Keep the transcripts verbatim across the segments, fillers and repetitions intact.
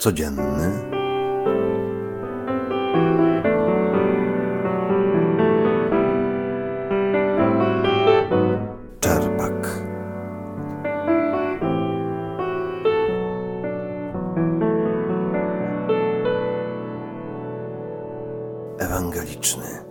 codzienny Czerpak. Ewangeliczny.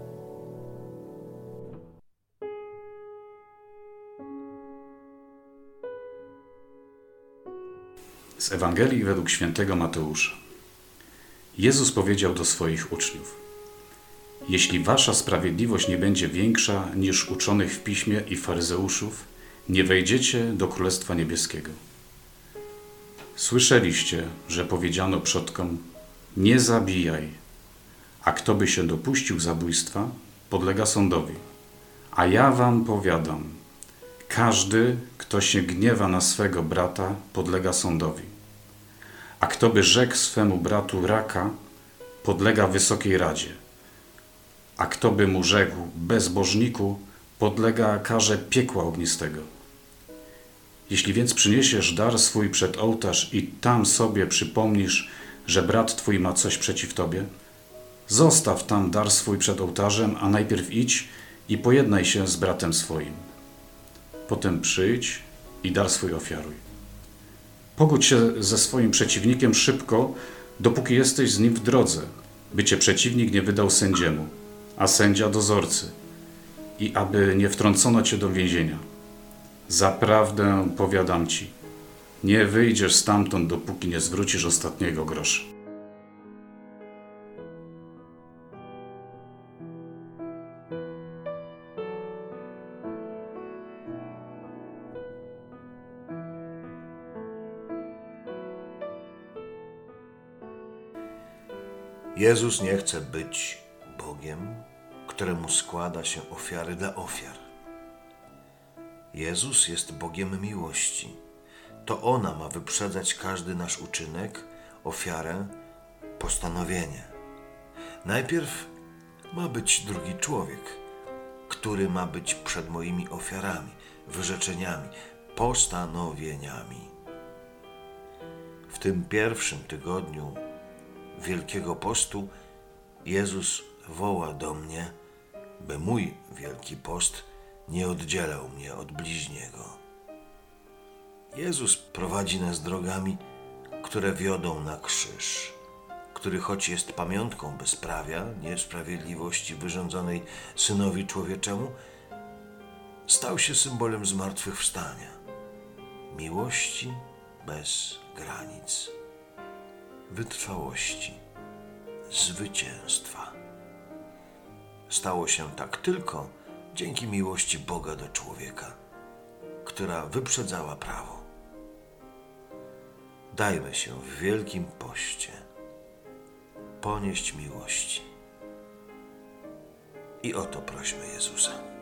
Z Ewangelii według świętego Mateusza. Jezus powiedział do swoich uczniów: jeśli wasza sprawiedliwość nie będzie większa niż uczonych w piśmie i faryzeuszów, nie wejdziecie do Królestwa Niebieskiego. Słyszeliście, że powiedziano przodkom: nie zabijaj, a kto by się dopuścił zabójstwa, podlega sądowi. A ja wam powiadam, każdy, kto się gniewa na swego brata, podlega sądowi. A kto by rzekł swemu bratu raka, podlega Wysokiej Radzie. A kto by mu rzekł bezbożniku, podlega karze piekła ognistego. Jeśli więc przyniesiesz dar swój przed ołtarz i tam sobie przypomnisz, że brat twój ma coś przeciw tobie, zostaw tam dar swój przed ołtarzem, a najpierw idź i pojednaj się z bratem swoim. Potem przyjdź i dar swój ofiaruj. Pogódź się ze swoim przeciwnikiem szybko, dopóki jesteś z nim w drodze, by cię przeciwnik nie wydał sędziemu, a sędzia dozorcy, i aby nie wtrącono cię do więzienia. Zaprawdę powiadam ci, nie wyjdziesz stamtąd, dopóki nie zwrócisz ostatniego grosza. Jezus nie chce być Bogiem, któremu składa się ofiary dla ofiar. Jezus jest Bogiem miłości. To ona ma wyprzedzać każdy nasz uczynek, ofiarę, postanowienie. Najpierw ma być drugi człowiek, który ma być przed moimi ofiarami, wyrzeczeniami, postanowieniami. W tym pierwszym tygodniu Wielkiego Postu Jezus woła do mnie, by mój Wielki Post nie oddzielał mnie od bliźniego. Jezus prowadzi nas drogami, które wiodą na krzyż, który choć jest pamiątką bezprawia, niesprawiedliwości wyrządzonej Synowi Człowieczemu, stał się symbolem zmartwychwstania, miłości bez granic, wytrwałości, zwycięstwa. Stało się tak tylko dzięki miłości Boga do człowieka, która wyprzedzała prawo. Dajmy się w Wielkim Poście ponieść miłości. I o to prośmy Jezusa.